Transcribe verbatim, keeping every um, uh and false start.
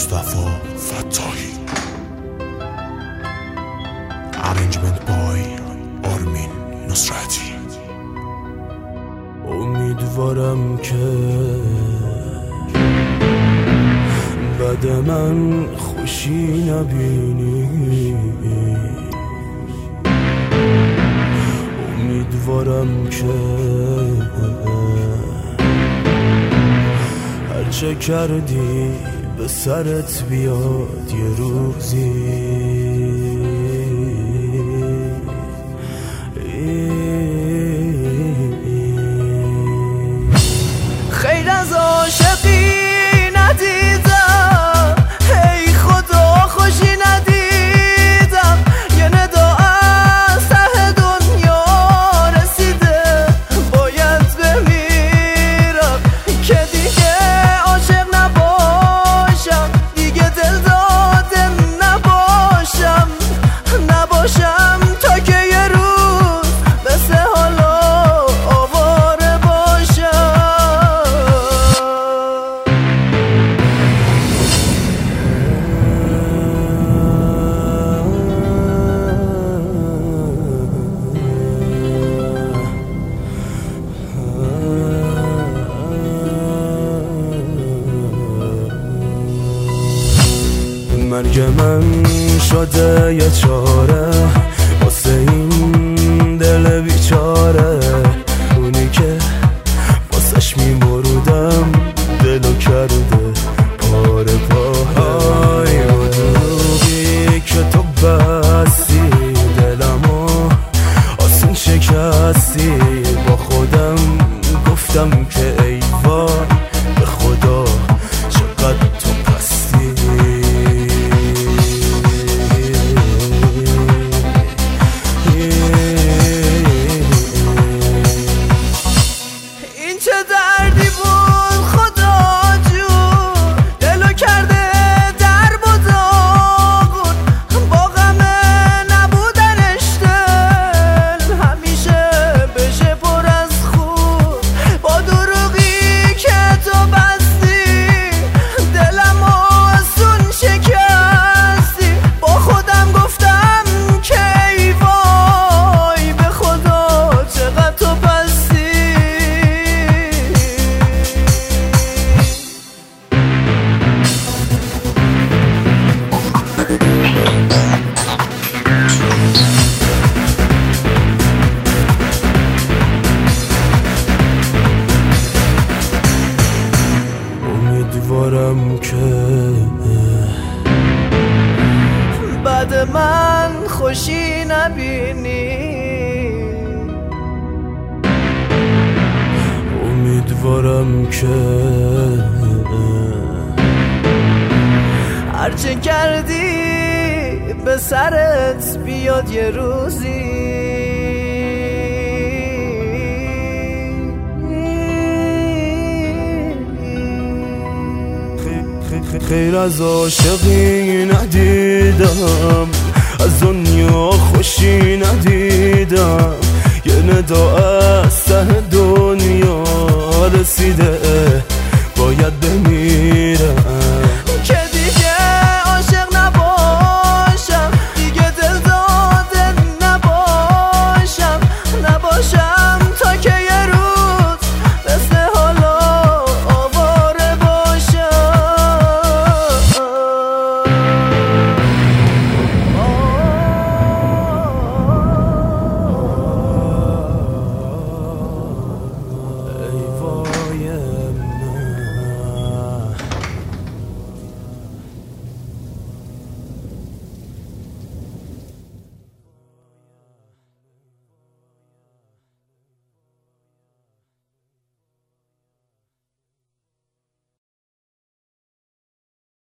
مصطفی فتاحی. Arrangement by آرمین نصرتی. امیدوارم که بعد من خوشی نبینی، امیدوارم که هرچه کردی به سرت بیاد یه روزی. خیر از عاشقی ندیدم، ای خدا خوشی ندیدم، یه ندا از ته دنیا رسیده، باید بمیرم که دیگه عاشق نباشم، دیگه دل داده نباشم نباشم تا که یه روز مثل حالا آواره باشم. مرگ من شده یه چاره واسه این دل بیچاره، اونی که واسش میمردم دلو کرده پاره پاره. با دروغی که تو بستی دلمو آسون شکستی، با خودم گفتم که ای وای به خدا چقدر تو پستی. این چه دردی بود خدا جون، دلو کرده درب و داغون، با غم نبودنش دل همیشه بشه پر از خون. با دروغی که تو بستی دلم آسون شکستی، با خودم گفتم که ای وای به خدا چقدر تو پستی. امیدوارم که بعد من خوشی نبینی، امیدوارم که هرچه کردی به سرت بیاد یه روزی. خیر از عاشقی ندیدم، از دنیا خوشی ندیدم، یه ندا از ته دنیا رسیده، باید بمیرم